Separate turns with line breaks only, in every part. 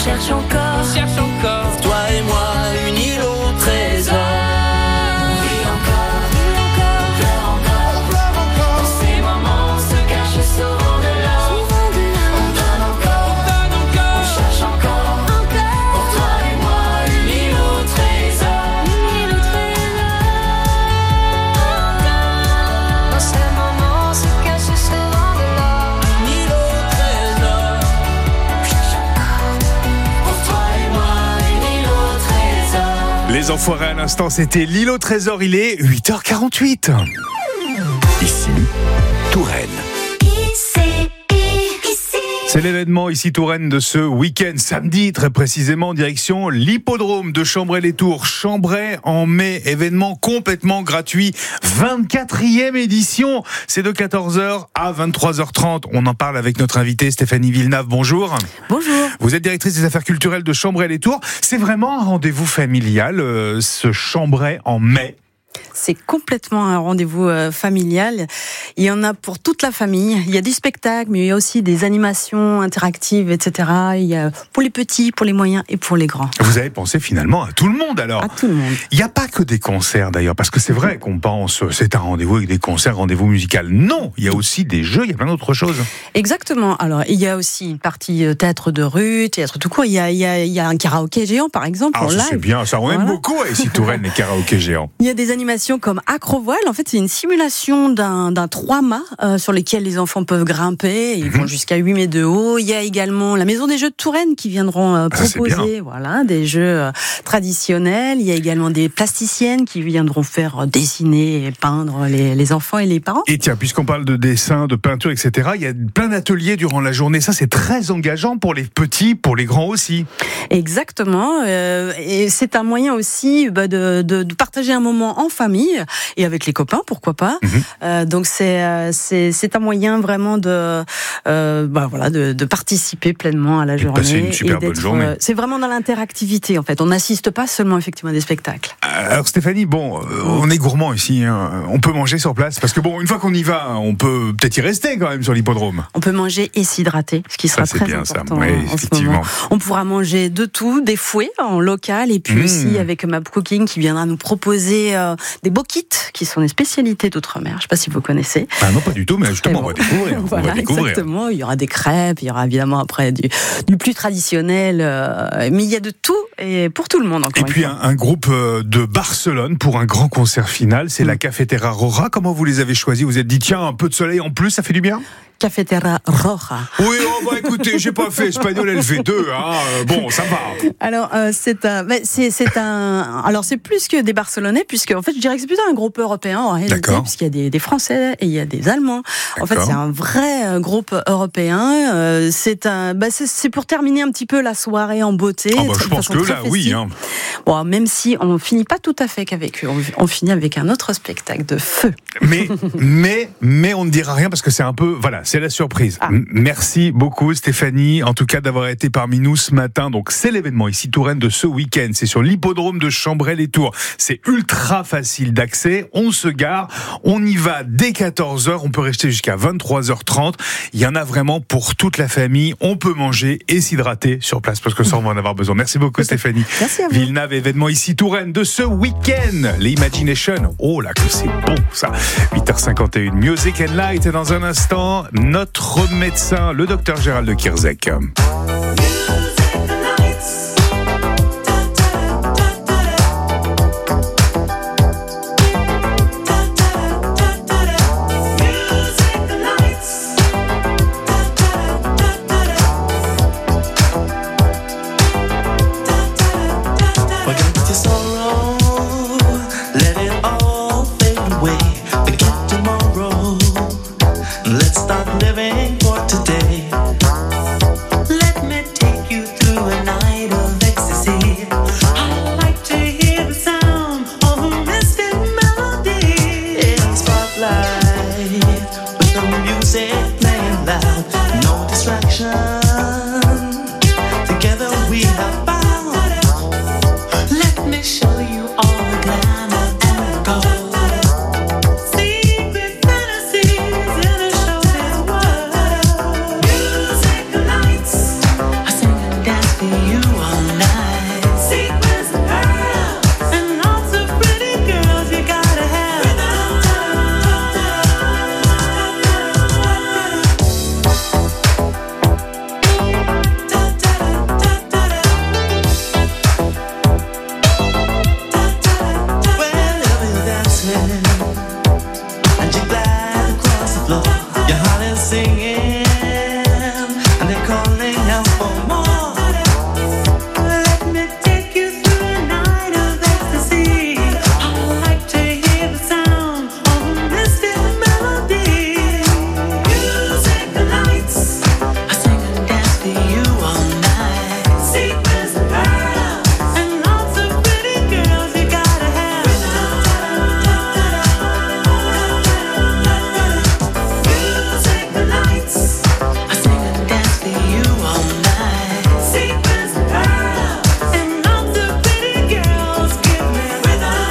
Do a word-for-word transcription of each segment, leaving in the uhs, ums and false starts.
cherche encore,
on cherche encore.
toi et moi, une île au trésor. Ris encore, ris encore, pleure encore, pleure encore. Dans ces moments, on se cache souvent de l'or. On donne encore, on donne encore, on cherche encore, encore. Pour toi et moi, une île au trésor. Une île au trésor. Dans ces moments, on se cache souvent de l'or. Une île au trésor. On cherche encore. Pour toi et moi, une île au trésor.
Les Enfoirés à l'instant, c'était l'île au trésor, il est huit heures quarante-huit.
Ici, Touraine.
C'est l'événement ici Touraine de ce week-end, samedi très précisément, direction l'hippodrome de Chambray-les-Tours. Chambray en mai, événement complètement gratuit, vingt-quatrième édition. C'est de quatorze heures à vingt-trois heures trente. On en parle avec notre invitée Stéphanie Villeneuve. Bonjour.
Bonjour.
Vous êtes directrice des affaires culturelles de Chambray-les-Tours. C'est vraiment un rendez-vous familial, euh, ce Chambray en mai.
C'est complètement un rendez-vous euh, familial. Il y en a pour toute la famille. Il y a du spectacle, mais il y a aussi des animations interactives, et cetera. Il y a pour les petits, pour les moyens et pour les grands.
Vous avez pensé finalement à tout le monde alors.
À tout le monde.
Il n'y a pas que des concerts d'ailleurs, parce que c'est vrai qu'on pense c'est un rendez-vous avec des concerts, rendez-vous musical. Non, il y a aussi des jeux, il y a plein d'autres choses.
Exactement. Alors, il y a aussi une partie euh, théâtre de rue, théâtre tout court. Il y a, il y a, il y a un karaoké géant, par exemple,
Ah,
en
ça
live.
c'est bien, ça on aime
Voilà.
beaucoup ici Touraine, les karaokés géants.
Il y a des animations comme Acrovoile. En fait, c'est une simulation d'un, d'un trois-mâts euh, sur lesquels les enfants peuvent grimper. Ils
Mhm.
vont jusqu'à huit mètres de haut. Il y a également la Maison des Jeux de Touraine qui viendront euh,
Ah, ça, c'est
proposer voilà, des jeux euh, traditionnels. Il y a également des plasticiennes qui viendront faire euh, dessiner et peindre les, les enfants et les parents.
Et tiens, puisqu'on parle de dessin, de peinture, et cetera, il y a plein d'ateliers durant la journée. Ça, c'est très engageant pour les petits, pour les grands aussi.
Exactement. Euh, et c'est un moyen aussi bah, de, de, de partager un moment en famille et avec les copains, pourquoi pas.
Mhm.
Euh, donc c'est, euh, c'est c'est un moyen vraiment de euh, bah, voilà de, de participer pleinement à la
Et de
journée.
passer une super
et d'être,
bonne journée.
euh, c'est vraiment dans l'interactivité en fait. On n'assiste pas seulement effectivement à des spectacles.
Alors Stéphanie, bon, euh, on est gourmand ici, hein. On peut manger sur place, parce que bon, une fois qu'on y va, on peut peut-être y rester quand même sur l'hippodrome.
On peut manger et s'hydrater, ce qui sera
Ça, c'est
très
bien, ça.
important
Oui,
en ce
effectivement.
moment. On pourra manger de tout, des fouets en local et puis
Mmh.
aussi avec Map Cooking qui viendra nous proposer euh, des bokits qui sont des spécialités d'outre-mer. Je ne sais pas si vous connaissez.
Ah non, pas du tout, mais justement, on va découvrir. on
Voilà,
va découvrir.
exactement. Il y aura des crêpes, il y aura évidemment après du, du plus traditionnel, euh, mais il y a de tout et pour tout le monde encore
Et
une
puis
fois.
un, un groupe euh, de Barcelone pour un grand concert final, c'est
Mm.
la Cafetera Roja. Comment vous les avez choisis? Vous vous êtes dit, tiens, un peu de soleil en plus, ça fait du bien?
Cafetera Roja.
Oui, oh bah écoutez, j'ai pas fait espagnol L V deux, hein. euh, bon, ça va.
Alors euh, c'est un, mais c'est c'est un, alors c'est plus que des Barcelonais puisque en fait je dirais que c'est plutôt un groupe européen en réalité
D'accord.
puisqu'il y a des, des Français et il y a des Allemands. En fait
D'accord.
c'est un vrai euh, groupe européen. Euh, c'est un, bah c'est, c'est pour terminer un petit peu la soirée en beauté.
Ah bah,
de
je pense
façon
que
très
là, oui.
festive.
Hein.
Bon, même si on finit pas tout à fait qu'avec eux, on, on finit avec un autre spectacle de feu.
Mais, mais, mais on ne dira rien parce que c'est un peu, voilà, c'est la surprise.
Ah.
M- Merci beaucoup Stéphanie, en tout cas d'avoir été parmi nous ce matin. Donc c'est l'événement ici Touraine de ce week-end. C'est sur l'hippodrome de Chambray-les-Tours. C'est ultra facile d'accès. On se gare, on y va dès quatorze heures. On peut rester jusqu'à vingt-trois heures trente. Il y en a vraiment pour toute la famille. On peut manger et s'hydrater sur place parce que ça on va en avoir besoin. Merci beaucoup Stéphanie.
Merci à vous.
Villeneuve, événement ici Touraine de ce week-end. Les Imagination. Oh là que c'est bon ça. huit heures cinquante et une. Music and Light. Et dans un instant, notre médecin, le docteur Gérald de Kirzek.
Forget your sorrow, let it all fade away. Forget tomorrow, let's start living for today. Let me you all night. Sequins and pearls and lots of pretty girls you gotta have. Well, everybody's dancing and you glide across the floor. Your heart is singing and they're calling out for more. Let me take you through a night of ecstasy. I like to hear the sound of a mystic melody. Music and lights, I sing and dance for you all night. Sequins and pearls and lots of pretty girls you gotta have. Music and lights, I sing and dance for you all night. Sequins and pearls and lots of pretty girls give me rhythm.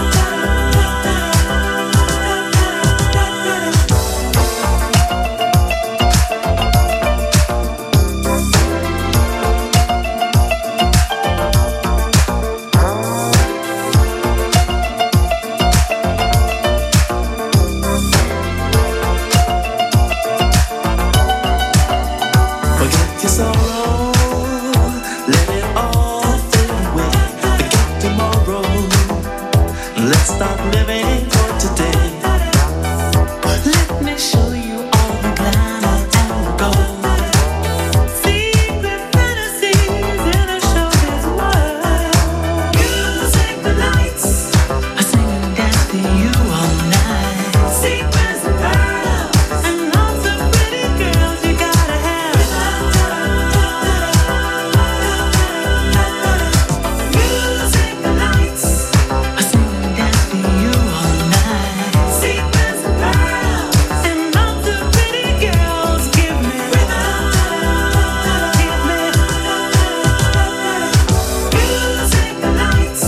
Forget your sorrow, let it all fade away. Forget tomorrow, let's start living for today. Let me show you all the glamour and the gold. Secret fantasies in a showbiz world. Music the lights, I sing and dance for you all night. Sequins and pearls and lots of pretty girls you gotta have. Music the lights, I sing and dance for you all night. Sequins and pearls and lots of pretty girls give me rhythm. Give me music the lights.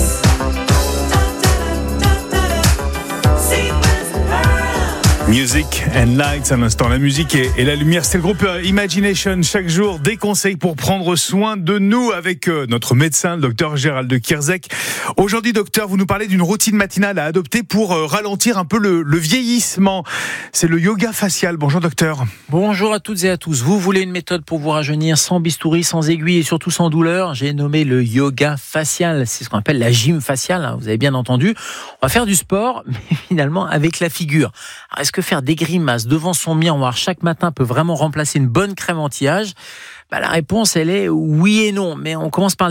Sequins and pearls.
Music and Lights, à l'instant, la musique et, et la lumière, c'est le groupe euh, Imagination. Chaque jour, des conseils pour prendre soin de nous avec euh, notre médecin, le docteur Gérald de Kierzek. Aujourd'hui, docteur, vous nous parlez d'une routine matinale à adopter pour euh, ralentir un peu le, le vieillissement. C'est le yoga facial. Bonjour, docteur.
Bonjour à toutes et à tous. Vous voulez une méthode pour vous rajeunir sans bistouri, sans aiguille et surtout sans douleur? J'ai nommé le yoga facial. C'est ce qu'on appelle la gym faciale, hein, vous avez bien entendu. On va faire du sport, mais finalement avec la figure. Alors, est-ce que faire des grimaces devant son miroir chaque matin peut vraiment remplacer une bonne crème anti-âge? Bah, la réponse, elle est oui et non. Mais on commence par le